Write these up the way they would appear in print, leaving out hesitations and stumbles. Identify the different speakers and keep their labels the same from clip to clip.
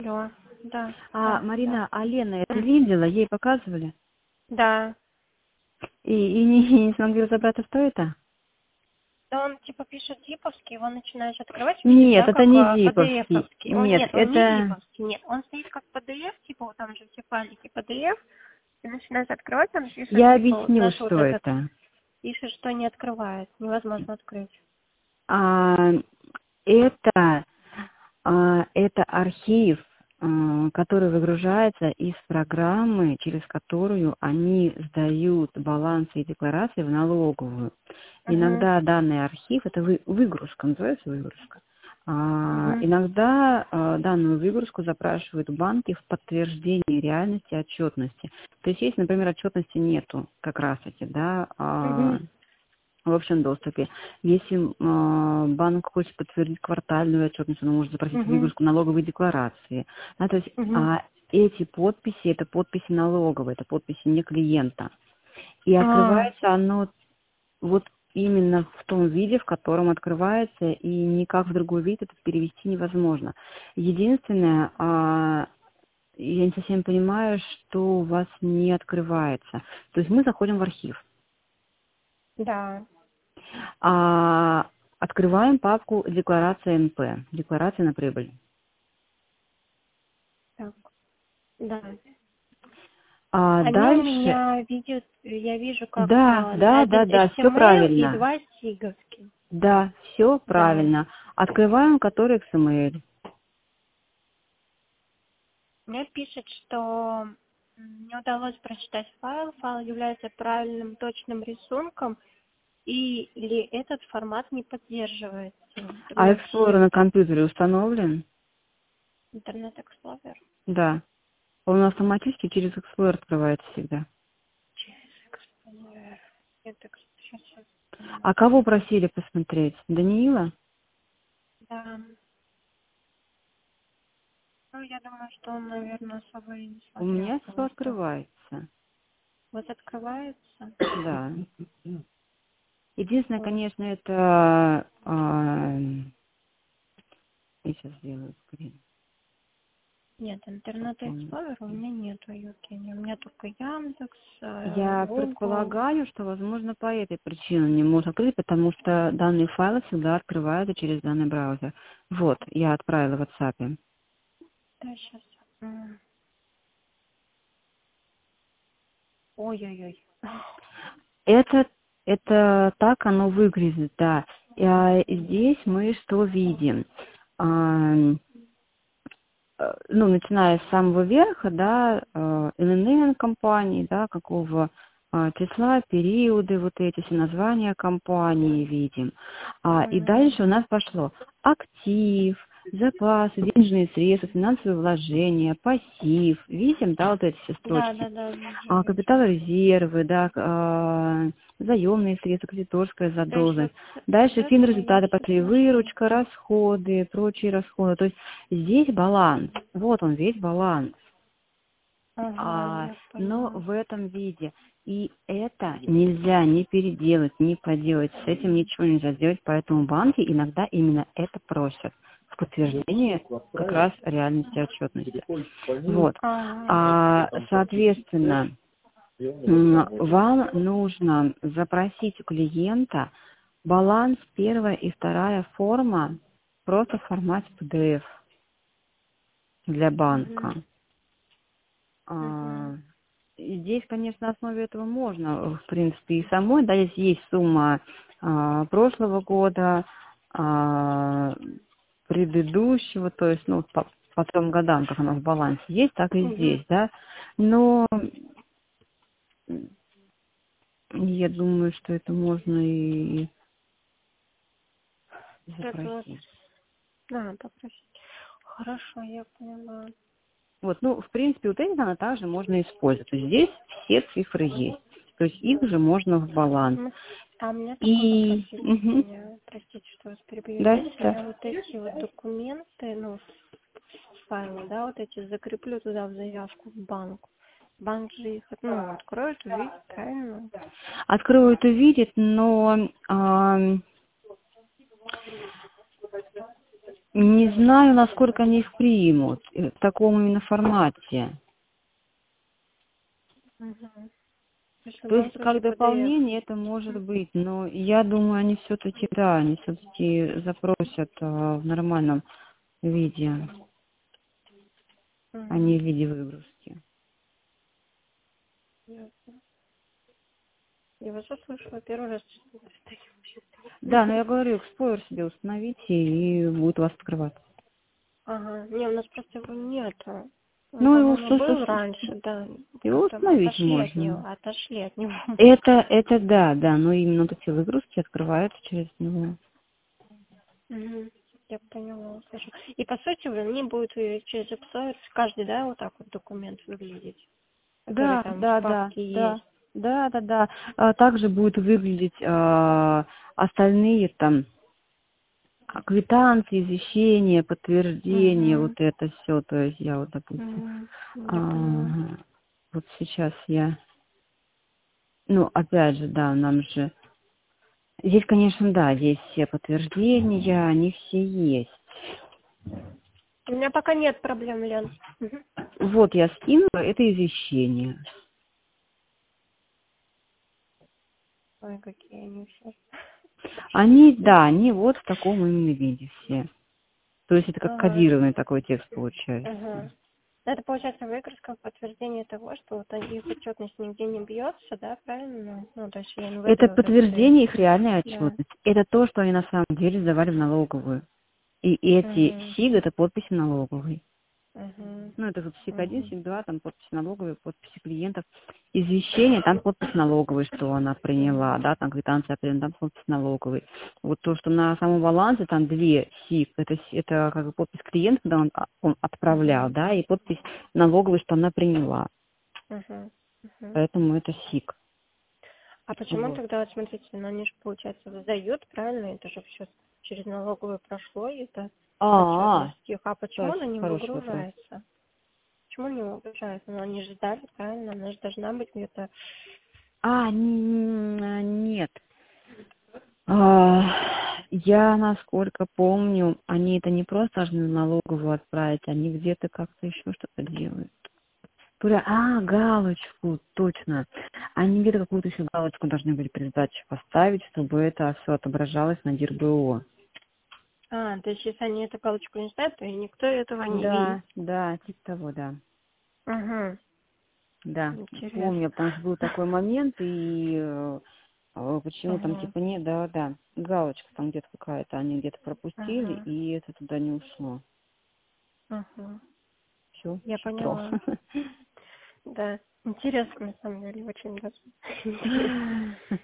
Speaker 1: Алло, да,
Speaker 2: А
Speaker 1: да, да.
Speaker 2: Марина, а Лена это видела, ей показывали?
Speaker 1: Да.
Speaker 2: И не смогли разобраться, что это?
Speaker 1: Да, он типа пишет зиповский, его начинаешь открывать, видишь,
Speaker 2: Нет,
Speaker 1: да,
Speaker 2: это
Speaker 1: как
Speaker 2: не зиповский.
Speaker 1: PDF-овский. О,
Speaker 2: Нет,
Speaker 1: нет, он не
Speaker 2: это...
Speaker 1: зиповский, нет, он стоит как PDF, типа вот там же все файлики PDF, ты начинаешь открывать, там пишет,
Speaker 2: Я
Speaker 1: типа, вот
Speaker 2: объясню,
Speaker 1: наш вот
Speaker 2: что
Speaker 1: этот,
Speaker 2: это.
Speaker 1: пишет, что не открывает, невозможно открыть.
Speaker 2: А, это, это архив, который выгружается из программы, через которую они сдают балансы и декларации в налоговую.
Speaker 1: Угу,
Speaker 2: Иногда данный архив, это выгрузка, называется выгрузка.
Speaker 1: угу.
Speaker 2: Иногда данную выгрузку запрашивают банки в подтверждении реальности отчетности. То есть, если, например, отчетности нету как раз-таки, да,
Speaker 1: Угу.
Speaker 2: в общем доступе. Если банк хочет подтвердить квартальную отчетность, он может запросить
Speaker 1: Угу.
Speaker 2: выгрузку налоговой декларации. Да, то есть
Speaker 1: Угу.
Speaker 2: эти подписи, это подписи налоговые, это подписи не клиента. И
Speaker 1: А,
Speaker 2: открывается оно вот именно в том виде, в котором открывается, и никак в другой вид это перевести невозможно. Единственное, я не совсем понимаю, что у вас не открывается. То есть мы заходим в архив.
Speaker 1: да.
Speaker 2: Открываем папку «Декларация НП», «Декларация на прибыль».
Speaker 1: Так, да. Они у
Speaker 2: Дальше,
Speaker 1: меня видят, я вижу, как один
Speaker 2: да, все
Speaker 1: HTML и
Speaker 2: правильно.
Speaker 1: два сиговских.
Speaker 2: Да, все
Speaker 1: Да.
Speaker 2: правильно. Открываем который XML.
Speaker 1: Мне пишет, что не удалось прочитать файл. Файл является правильным точным рисунком, или этот формат не поддерживается
Speaker 2: А
Speaker 1: для
Speaker 2: Explorer на
Speaker 1: всех.
Speaker 2: компьютере установлен?
Speaker 1: Интернет Explorer.
Speaker 2: Да. Он автоматически через Explorer открывается всегда.
Speaker 1: Через Explorer. Сейчас.
Speaker 2: А кого просили посмотреть? Даниила?
Speaker 1: Да. Ну, я думаю, что он, наверное, особо и не
Speaker 2: У
Speaker 1: смотрел
Speaker 2: меня все
Speaker 1: просто.
Speaker 2: открывается.
Speaker 1: Вот открывается.
Speaker 2: Да. Единственное,
Speaker 1: Вот.
Speaker 2: конечно, это... я сейчас сделаю скрин.
Speaker 1: Нет, интернет Explorer у меня нету, Евгения. У меня только Яндекс,
Speaker 2: Я
Speaker 1: Google.
Speaker 2: предполагаю, что, возможно, по этой причине он не может открыть, потому что данные файлы всегда открываются через данный браузер. Вот, я отправила в WhatsApp.
Speaker 1: Да, сейчас. Ой-ой-ой.
Speaker 2: Это, это так оно выглядит, да. Здесь мы что видим? Ну, начиная с самого верха, да, ННН компании, да, какого числа, периоды, вот эти все названия компании видим. И дальше у нас пошло актив, запасы, денежные средства, финансовые вложения, пассив. Видим, да, вот эти все строчки.
Speaker 1: Да, вижу.
Speaker 2: Капитал резервы, да, заемные средства, кредиторская
Speaker 1: То есть
Speaker 2: задолженность.
Speaker 1: вот
Speaker 2: Дальше
Speaker 1: с этого я
Speaker 2: финрезультаты
Speaker 1: сейчас
Speaker 2: пошли,
Speaker 1: нашла.
Speaker 2: выручка, расходы, прочие расходы. То есть здесь баланс. Вот он весь баланс.
Speaker 1: Ага, я
Speaker 2: Но
Speaker 1: поняла.
Speaker 2: в этом виде. И это нельзя ни переделать, ни поделать. С этим ничего нельзя сделать, поэтому банки иногда именно это просят в подтверждение как раз реальности отчетности. Вот.
Speaker 1: Ага.
Speaker 2: Соответственно, вам нужно запросить у клиента баланс первая и вторая форма просто в формате PDF для банка.
Speaker 1: Угу. Угу.
Speaker 2: И здесь, конечно, на основе этого можно, в принципе, и самой, да, здесь есть сумма прошлого года, предыдущего, то есть, ну, по 3 годам, как оно в балансе есть, так и
Speaker 1: Угу.
Speaker 2: здесь, да. Но я думаю, что это можно и
Speaker 1: Это вот
Speaker 2: запросить.
Speaker 1: надо попросить. Хорошо, я поняла.
Speaker 2: Вот, ну, в принципе, вот эти данные также можно использовать. То есть здесь все цифры есть. То есть их же можно в баланс.
Speaker 1: А у меня такой вопрос,
Speaker 2: И,
Speaker 1: Евгения, простите, что вас перебью.
Speaker 2: да,
Speaker 1: Если
Speaker 2: да.
Speaker 1: я вот эти вот документы, ну, файлы, да, вот эти закреплю туда в заявку в банк, банк же их, ну, откроет, увидит, правильно?
Speaker 2: Откроют, увидят, но Не знаю, насколько они их примут в таком именно формате.
Speaker 1: Мгм. В
Speaker 2: То
Speaker 1: любом
Speaker 2: есть как
Speaker 1: случае PDF.
Speaker 2: дополнение это может быть, но я думаю, они все-таки, да, они все-таки запросят в нормальном виде, а не
Speaker 1: Мгм.
Speaker 2: в виде выгрузки.
Speaker 1: Ясно. Я вас услышала первый раз.
Speaker 2: Да, но я говорю, Explorer себе установите, и будет у вас открываться.
Speaker 1: Ага. Не, у нас просто его нету. Он,
Speaker 2: Ну, его,
Speaker 1: по-моему, был раньше, да.
Speaker 2: его
Speaker 1: Как-то
Speaker 2: установить
Speaker 1: отошли от него,
Speaker 2: можно.
Speaker 1: отошли от него.
Speaker 2: Это да, но именно вот эти выгрузки открываются через него.
Speaker 1: Мгм. Я поняла, хорошо. И по сути они будут через Excel каждый, да, вот так вот документ выглядеть, который
Speaker 2: Да,
Speaker 1: там в
Speaker 2: да, да,
Speaker 1: папке
Speaker 2: да,
Speaker 1: есть.
Speaker 2: да, да, да. Также будет выглядеть остальные там квитанции, извещения, подтверждения, вот
Speaker 1: Угу.
Speaker 2: это все. То есть я вот, допустим,
Speaker 1: Я поняла.
Speaker 2: вот сейчас я, ну, опять же, да, нам же, здесь, конечно, да, здесь все подтверждения, они все есть.
Speaker 1: У меня пока нет проблем, Лен. Мгм.
Speaker 2: Вот я скинула, это извещение.
Speaker 1: Ой, какие они все.
Speaker 2: Они, да, они вот в таком именно виде все. То есть это как
Speaker 1: Ага.
Speaker 2: кодированный такой текст
Speaker 1: Ага.
Speaker 2: получается.
Speaker 1: Это получается выгрузка подтверждение того, что вот их отчетность нигде не бьется, да, правильно? Ну, то есть я им
Speaker 2: Это
Speaker 1: выдаю вот это PDF.
Speaker 2: подтверждение их реальной
Speaker 1: Да.
Speaker 2: отчетности. Это то, что они на самом деле сдавали в налоговую. И эти
Speaker 1: Угу.
Speaker 2: СИГ это подписи налоговой.
Speaker 1: Угу.
Speaker 2: Ну, это вот СИГ-1,
Speaker 1: Угу.
Speaker 2: СИГ-2, там подписи налоговой, подписи клиентов. Извещение, там подпись налоговой, что она приняла, да, там квитанция принята, там подпись налоговой. Вот то, что на самом балансе там две СИГ, это как бы подпись клиента, когда он отправлял,
Speaker 1: Угу.
Speaker 2: да, и подпись налоговой, что она приняла.
Speaker 1: Угу. Угу.
Speaker 2: Поэтому это СИГ.
Speaker 1: А почему
Speaker 2: Вот.
Speaker 1: тогда, вот смотрите, ну они же, получается, сдают, правильно? Это же все через налоговую прошло, и это
Speaker 2: А,
Speaker 1: отчетность их. А почему она
Speaker 2: кстати,
Speaker 1: не
Speaker 2: хороший вопрос.
Speaker 1: выгружается? Почему не выгружается? Ну, они же сдали, правильно? Она же должна быть где-то...
Speaker 2: Нет. А, Я, насколько помню, они это не просто должны в налоговую отправить, они где-то как-то еще что-то делают. Галочку, точно. Они где-то какую-то еще галочку должны были при сдаче поставить, чтобы это все отображалось на ДирБО.
Speaker 1: То есть если они эту галочку не ставят, то и никто этого не видит.
Speaker 2: Да, да, типа того, да.
Speaker 1: Угу.
Speaker 2: Да, помню,
Speaker 1: Интересно.
Speaker 2: потому что был такой момент, и почему там
Speaker 1: Ага.
Speaker 2: типа нет, да, да, галочка там где-то какая-то, они где-то пропустили,
Speaker 1: Ага.
Speaker 2: и это туда не ушло.
Speaker 1: Ага.
Speaker 2: Все,
Speaker 1: Я
Speaker 2: читал.
Speaker 1: поняла. Да. Интересно, на самом деле, очень даже интересно.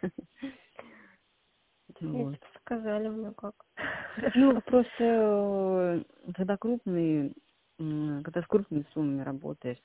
Speaker 1: Если
Speaker 2: Вот.
Speaker 1: бы сказали мне как.
Speaker 2: Ну,
Speaker 1: Хорошо.
Speaker 2: просто, когда крупные, когда с крупными суммами работаешь,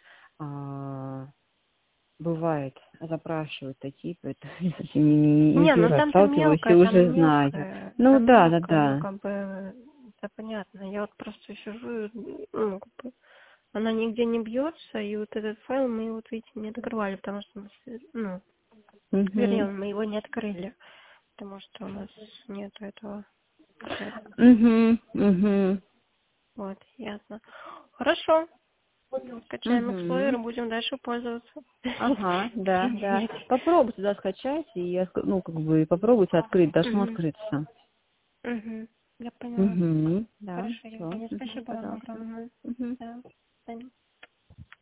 Speaker 2: бывает, запрашивают такие, поэтому я с этим не
Speaker 1: Не, ну
Speaker 2: первый раз
Speaker 1: там-то
Speaker 2: сталкивалась и
Speaker 1: мелкое,
Speaker 2: уже знаю. Ну,
Speaker 1: там
Speaker 2: да, да,
Speaker 1: мелкое, ну
Speaker 2: да.
Speaker 1: как бы это понятно. Я вот просто сижу, ну, как бы, она нигде не бьется, и вот этот файл мы вот видите не открывали, потому что мы, ну, вернее,
Speaker 2: Угу.
Speaker 1: мы его не открыли, потому что у нас нет этого.
Speaker 2: Угу, угу,
Speaker 1: Вот, ясно. Хорошо. Скачаем
Speaker 2: угу.
Speaker 1: Explorer, будем дальше пользоваться.
Speaker 2: Ага, да, да. Попробуйте, да, скачать и, ну, как бы, попробуйте открыть, должно
Speaker 1: Угу.
Speaker 2: открыться.
Speaker 1: Угу. Я поняла.
Speaker 2: Угу, да,
Speaker 1: Хорошо,
Speaker 2: все,
Speaker 1: Евгения, спасибо вам
Speaker 2: пожалуйста.
Speaker 1: огромное.
Speaker 2: Угу.
Speaker 1: Да.